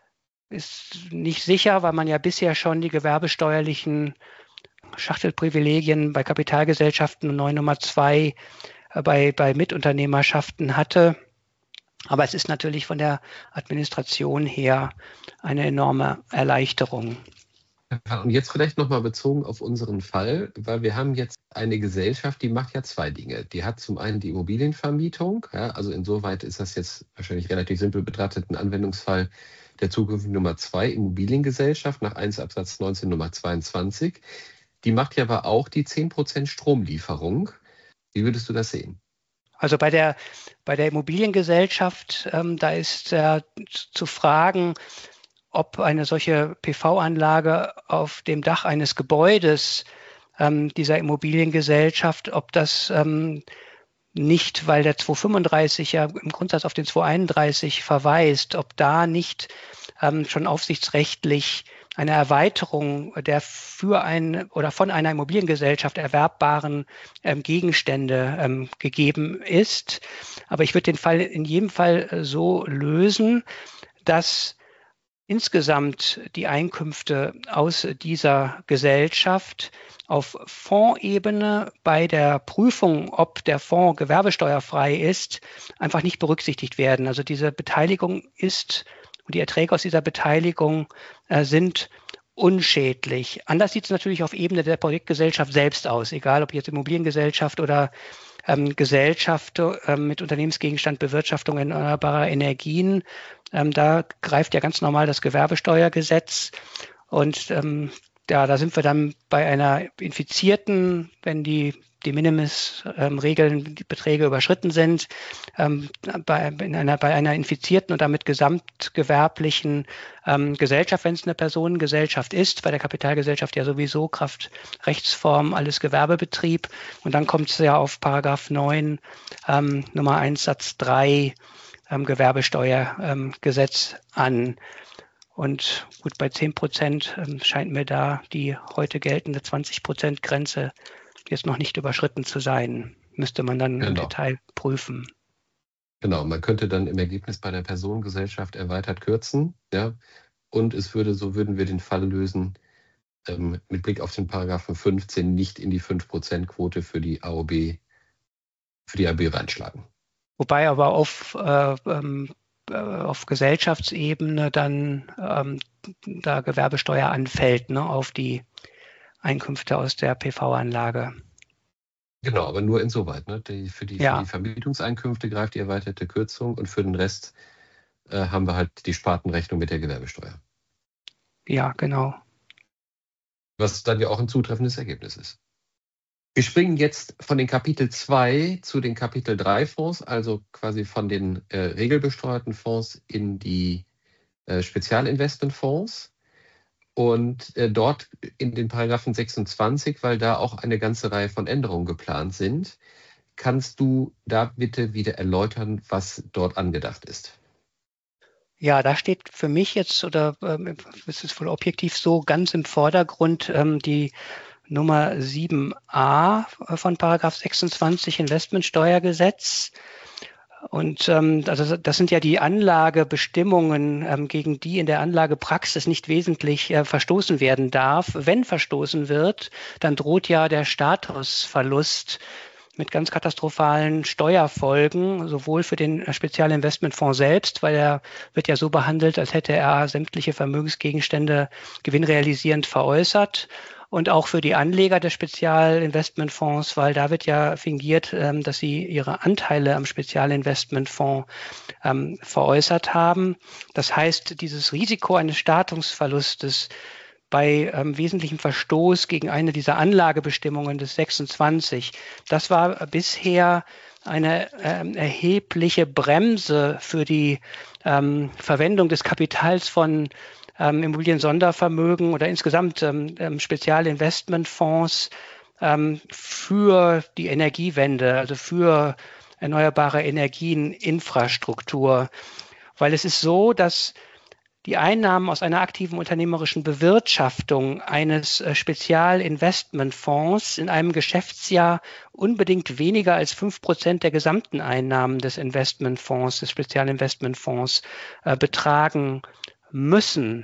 nicht sicher, weil man ja bisher schon die gewerbesteuerlichen Schachtelprivilegien bei Kapitalgesellschaften und 9 Nummer 2 bei Mitunternehmerschaften hatte. Aber es ist natürlich von der Administration her eine enorme Erleichterung. Und jetzt vielleicht nochmal bezogen auf unseren Fall, weil wir haben jetzt eine Gesellschaft, die macht ja zwei Dinge. Die hat zum einen die Immobilienvermietung, ja, also insoweit ist das jetzt wahrscheinlich relativ simpel betrachtet ein Anwendungsfall der zukünftigen Nummer 2 Immobiliengesellschaft nach 1 Absatz 19 Nummer 22. Die macht ja aber auch die 10% Stromlieferung. Wie würdest du das sehen? Also bei der Immobiliengesellschaft, da ist zu fragen, ob eine solche PV-Anlage auf dem Dach eines Gebäudes dieser Immobiliengesellschaft, ob das nicht, weil der 235 ja im Grundsatz auf den 231 verweist, ob da nicht schon aufsichtsrechtlich eine Erweiterung der für oder von einer Immobiliengesellschaft erwerbbaren Gegenstände gegeben ist. Aber ich würde den Fall in jedem Fall so lösen, dass insgesamt die Einkünfte aus dieser Gesellschaft auf Fondsebene bei der Prüfung, ob der Fonds gewerbesteuerfrei ist, einfach nicht berücksichtigt werden. Also diese Beteiligung ist und die Erträge aus dieser Beteiligung sind unschädlich. Anders sieht es natürlich auf Ebene der Projektgesellschaft selbst aus, egal ob jetzt Immobiliengesellschaft oder Gesellschaft mit Unternehmensgegenstand Bewirtschaftung erneuerbarer Energien. Da greift ja ganz normal das Gewerbesteuergesetz und da sind wir dann bei einer Infizierten, wenn die De-Minimis-Regeln, die Beträge überschritten sind, bei einer infizierten und damit gesamtgewerblichen Gesellschaft, wenn es eine Personengesellschaft ist, bei der Kapitalgesellschaft ja sowieso Kraft Rechtsform, alles Gewerbebetrieb. Und dann kommt es ja auf Paragraph 9 Nummer 1 Satz 3 Gewerbesteuergesetz an. Und gut, bei 10% scheint mir da die heute geltende 20%-Grenze jetzt noch nicht überschritten zu sein. Müsste man dann im Detail prüfen. Genau, man könnte dann im Ergebnis bei der Personengesellschaft erweitert kürzen, ja, und würden wir den Fall lösen, mit Blick auf den Paragraphen 15 nicht in die 5%-Quote für die AOB reinschlagen. Wobei aber auf Gesellschaftsebene dann da Gewerbesteuer anfällt, ne, auf die Einkünfte aus der PV-Anlage. Genau, aber nur insoweit. Ne? Für die Vermietungseinkünfte greift die erweiterte Kürzung und für den Rest haben wir halt die Spartenrechnung mit der Gewerbesteuer. Ja, genau. Was dann ja auch ein zutreffendes Ergebnis ist. Wir springen jetzt von den Kapitel 2 zu den Kapitel 3 Fonds, also quasi von den regelbesteuerten Fonds in die Spezialinvestmentfonds. Und dort in den Paragraphen 26, weil da auch eine ganze Reihe von Änderungen geplant sind, kannst du da bitte wieder erläutern, was dort angedacht ist? Ja, da steht für mich jetzt, oder es ist wohl objektiv so, ganz im Vordergrund die Nummer 7a von Paragraph 26 Investmentsteuergesetz. Und also das sind ja die Anlagebestimmungen, gegen die in der Anlagepraxis nicht wesentlich verstoßen werden darf. Wenn verstoßen wird, dann droht ja der Statusverlust mit ganz katastrophalen Steuerfolgen, sowohl für den Spezialinvestmentfonds selbst, weil er wird ja so behandelt, als hätte er sämtliche Vermögensgegenstände gewinnrealisierend veräußert. Und auch für die Anleger des Spezialinvestmentfonds, weil da wird ja fingiert, dass sie ihre Anteile am Spezialinvestmentfonds veräußert haben. Das heißt, dieses Risiko eines Statusverlustes bei wesentlichem Verstoß gegen eine dieser Anlagebestimmungen des 26, das war bisher eine erhebliche Bremse für die Verwendung des Kapitals von Immobilien-Sondervermögen oder insgesamt Spezialinvestmentfonds für die Energiewende, also für erneuerbare Energieninfrastruktur. Weil es ist so, dass die Einnahmen aus einer aktiven unternehmerischen Bewirtschaftung eines Spezialinvestmentfonds in einem Geschäftsjahr unbedingt weniger als 5% der gesamten Einnahmen des Investmentfonds, des Spezialinvestmentfonds betragen müssen,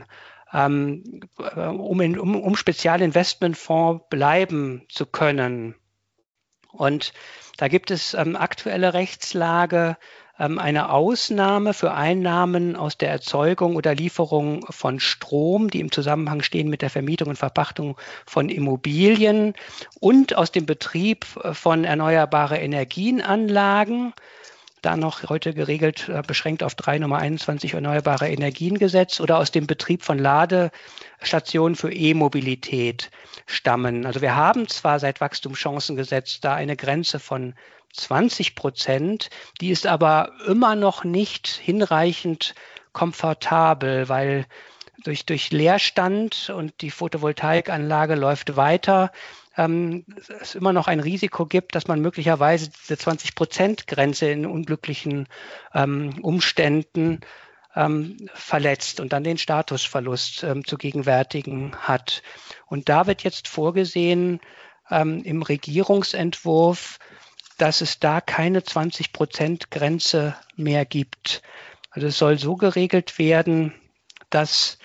um Spezialinvestmentfonds bleiben zu können. Und da gibt es aktuelle Rechtslage, eine Ausnahme für Einnahmen aus der Erzeugung oder Lieferung von Strom, die im Zusammenhang stehen mit der Vermietung und Verpachtung von Immobilien und aus dem Betrieb von erneuerbare Energienanlagen. Da noch heute geregelt, beschränkt auf 3 Nummer 21 Erneuerbare Energiengesetz oder aus dem Betrieb von Ladestationen für E-Mobilität stammen. Also wir haben zwar seit Wachstumschancengesetz da eine Grenze von 20%, die ist aber immer noch nicht hinreichend komfortabel, weil durch Leerstand und die Photovoltaikanlage läuft weiter, es immer noch ein Risiko gibt, dass man möglicherweise diese 20%-Grenze in unglücklichen Umständen verletzt und dann den Statusverlust zu gegenwärtigen hat. Und da wird jetzt vorgesehen im Regierungsentwurf, dass es da keine 20%-Grenze mehr gibt. Also es soll so geregelt werden, dass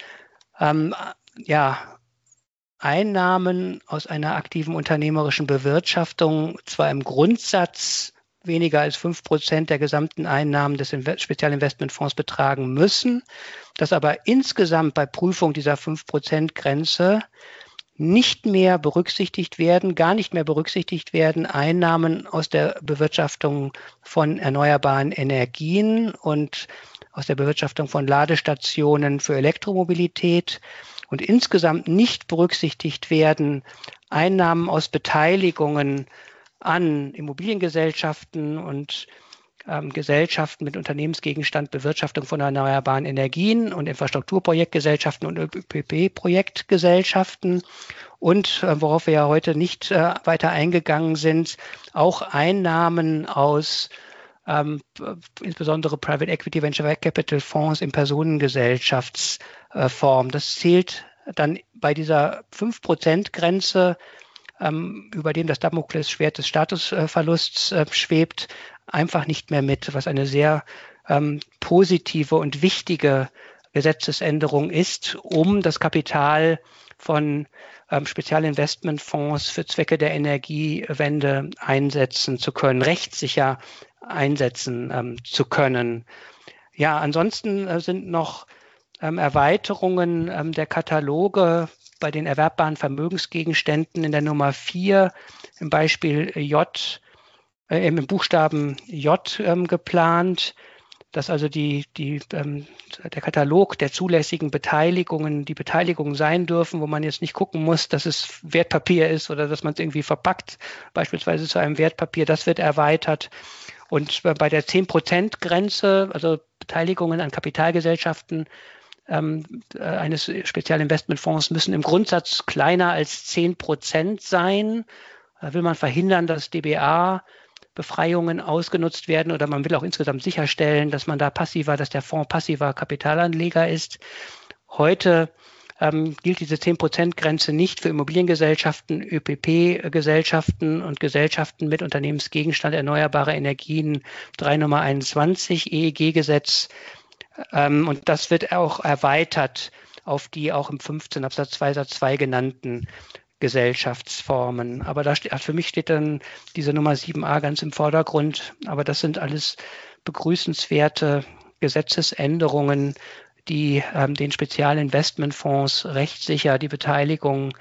Einnahmen aus einer aktiven unternehmerischen Bewirtschaftung zwar im Grundsatz weniger als 5% der gesamten Einnahmen des Spezialinvestmentfonds betragen müssen, dass aber insgesamt bei Prüfung dieser 5%-Grenze nicht mehr berücksichtigt werden, gar nicht mehr berücksichtigt werden Einnahmen aus der Bewirtschaftung von erneuerbaren Energien und aus der Bewirtschaftung von Ladestationen für Elektromobilität und insgesamt nicht berücksichtigt werden Einnahmen aus Beteiligungen an Immobiliengesellschaften und Gesellschaften mit Unternehmensgegenstand Bewirtschaftung von erneuerbaren Energien und Infrastrukturprojektgesellschaften und ÖPP-Projektgesellschaften und worauf wir ja heute nicht weiter eingegangen sind, auch Einnahmen aus insbesondere Private Equity, Venture Capital Fonds in Personengesellschaftsform. Das zählt dann bei dieser 5%-Grenze, über dem das Damoklesschwert des Statusverlusts schwebt, einfach nicht mehr mit, was eine sehr positive und wichtige Gesetzesänderung ist, um das Kapital von Spezialinvestmentfonds für Zwecke der Energiewende einsetzen zu können, rechtssicher einsetzen zu können. Ja, ansonsten sind noch Erweiterungen der Kataloge bei den erwerbbaren Vermögensgegenständen in der Nummer 4 im Beispiel im Buchstaben J geplant, dass also der Katalog der zulässigen Beteiligungen die Beteiligungen sein dürfen, wo man jetzt nicht gucken muss, dass es Wertpapier ist oder dass man es irgendwie verpackt, beispielsweise zu einem Wertpapier, das wird erweitert. Und bei der 10%-Grenze, also Beteiligungen an Kapitalgesellschaften eines Spezialinvestmentfonds müssen im Grundsatz kleiner als 10% sein. Da will man verhindern, dass DBA-Befreiungen ausgenutzt werden oder man will auch insgesamt sicherstellen, dass dass der Fonds passiver Kapitalanleger ist. Heute gilt diese 10%-Grenze nicht für Immobiliengesellschaften, ÖPP-Gesellschaften und Gesellschaften mit Unternehmensgegenstand erneuerbare Energien 3 Nummer 21 EEG-Gesetz. Und das wird auch erweitert auf die auch im 15 Absatz 2 Satz 2 genannten Gesellschaftsformen. Aber für mich steht dann diese Nummer 7a ganz im Vordergrund. Aber das sind alles begrüßenswerte Gesetzesänderungen, die den Spezialinvestmentfonds rechtssicher die Beteiligung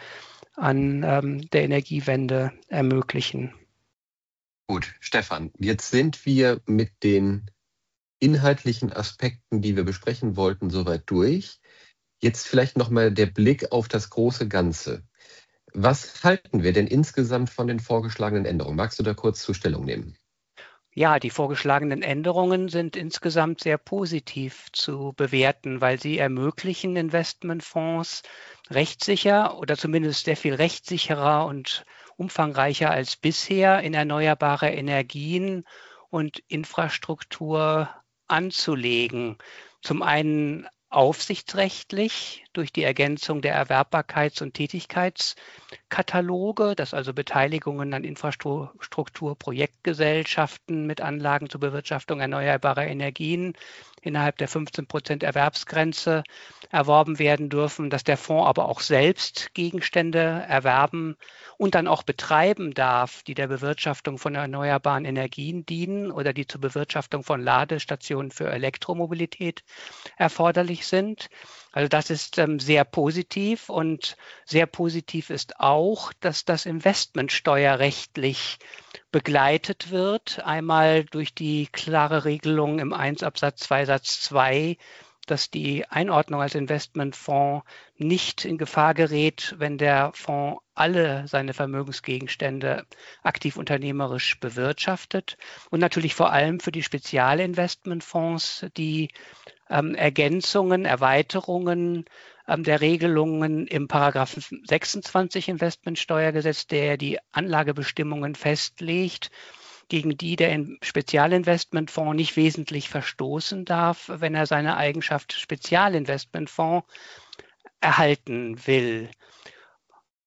an der Energiewende ermöglichen. Gut, Stefan, jetzt sind wir mit den inhaltlichen Aspekten, die wir besprechen wollten, soweit durch. Jetzt vielleicht nochmal der Blick auf das große Ganze. Was halten wir denn insgesamt von den vorgeschlagenen Änderungen? Magst du da kurz zur Stellung nehmen? Ja, die vorgeschlagenen Änderungen sind insgesamt sehr positiv zu bewerten, weil sie ermöglichen Investmentfonds rechtssicher oder zumindest sehr viel rechtssicherer und umfangreicher als bisher in erneuerbare Energien und Infrastruktur anzulegen. Zum einen aufsichtsrechtlich durch die Ergänzung der Erwerbbarkeits- und Tätigkeitskataloge, dass also Beteiligungen an Infrastrukturprojektgesellschaften mit Anlagen zur Bewirtschaftung erneuerbarer Energien innerhalb der 15% Erwerbsgrenze erworben werden dürfen, dass der Fonds aber auch selbst Gegenstände erwerben und dann auch betreiben darf, die der Bewirtschaftung von erneuerbaren Energien dienen oder die zur Bewirtschaftung von Ladestationen für Elektromobilität erforderlich sind. Also das ist sehr positiv und sehr positiv ist auch, dass das Investment steuerrechtlich begleitet wird. Einmal durch die klare Regelung im 1 Absatz 2 Satz 2, dass die Einordnung als Investmentfonds nicht in Gefahr gerät, wenn der Fonds alle seine Vermögensgegenstände aktiv unternehmerisch bewirtschaftet. Und natürlich vor allem für die Spezialinvestmentfonds, die Ergänzungen, Erweiterungen der Regelungen im Paragraphen 26 Investmentsteuergesetz, der die Anlagebestimmungen festlegt, gegen die der Spezialinvestmentfonds nicht wesentlich verstoßen darf, wenn er seine Eigenschaft Spezialinvestmentfonds erhalten will.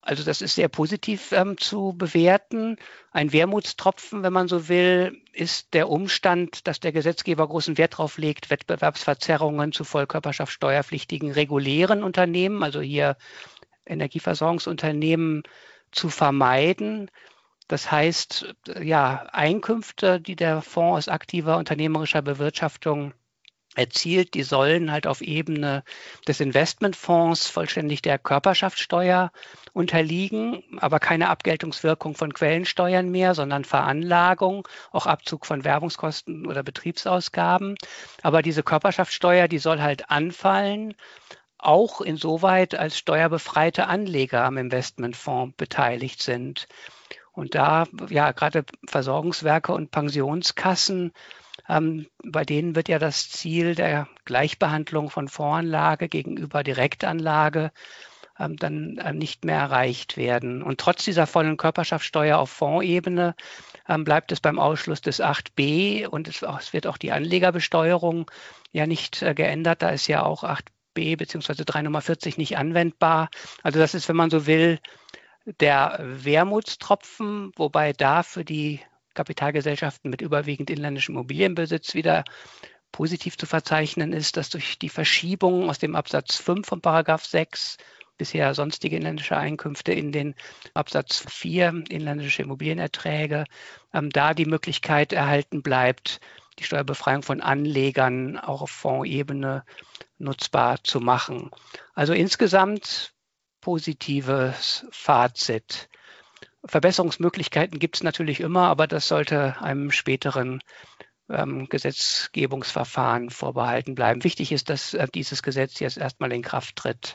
Also das ist sehr positiv zu bewerten. Ein Wermutstropfen, wenn man so will, ist der Umstand, dass der Gesetzgeber großen Wert darauf legt, Wettbewerbsverzerrungen zu vollkörperschaftssteuerpflichtigen regulären Unternehmen, also hier Energieversorgungsunternehmen, zu vermeiden. Das heißt, ja, Einkünfte, die der Fonds aus aktiver unternehmerischer Bewirtschaftung erzielt, die sollen halt auf Ebene des Investmentfonds vollständig der Körperschaftssteuer unterliegen, aber keine Abgeltungswirkung von Quellensteuern mehr, sondern Veranlagung, auch Abzug von Werbungskosten oder Betriebsausgaben. Aber diese Körperschaftssteuer, die soll halt anfallen, auch insoweit als steuerbefreite Anleger am Investmentfonds beteiligt sind. Und da, ja, gerade Versorgungswerke und Pensionskassen, bei denen wird ja das Ziel der Gleichbehandlung von Fondsanlage gegenüber Direktanlage dann nicht mehr erreicht werden. Und trotz dieser vollen Körperschaftssteuer auf Fondsebene bleibt es beim Ausschluss des 8b und es wird auch die Anlegerbesteuerung ja nicht geändert. Da ist ja auch 8b bzw. 3 Nummer 40 nicht anwendbar. Also das ist, wenn man so will, der Wermutstropfen, wobei da für die Kapitalgesellschaften mit überwiegend inländischem Immobilienbesitz wieder positiv zu verzeichnen ist, dass durch die Verschiebung aus dem Absatz 5 von Paragraph 6 bisher sonstige inländische Einkünfte in den Absatz 4 inländische Immobilienerträge da die Möglichkeit erhalten bleibt, die Steuerbefreiung von Anlegern auch auf Fondsebene nutzbar zu machen. Also insgesamt positives Fazit. Verbesserungsmöglichkeiten gibt es natürlich immer, aber das sollte einem späteren Gesetzgebungsverfahren vorbehalten bleiben. Wichtig ist, dass dieses Gesetz jetzt erstmal in Kraft tritt.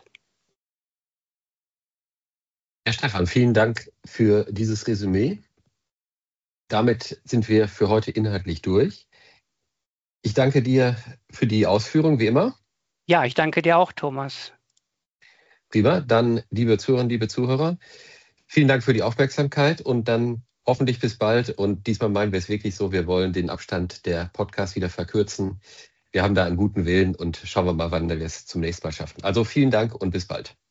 Herr Stephan, vielen Dank für dieses Resümee. Damit sind wir für heute inhaltlich durch. Ich danke dir für die Ausführung, wie immer. Ja, ich danke dir auch, Thomas. Prima, dann liebe Zuhörerinnen, liebe Zuhörer, vielen Dank für die Aufmerksamkeit und dann hoffentlich bis bald. Und diesmal meinen wir es wirklich so, wir wollen den Abstand der Podcasts wieder verkürzen. Wir haben da einen guten Willen und schauen wir mal, wann wir es zum nächsten Mal schaffen. Also vielen Dank und bis bald.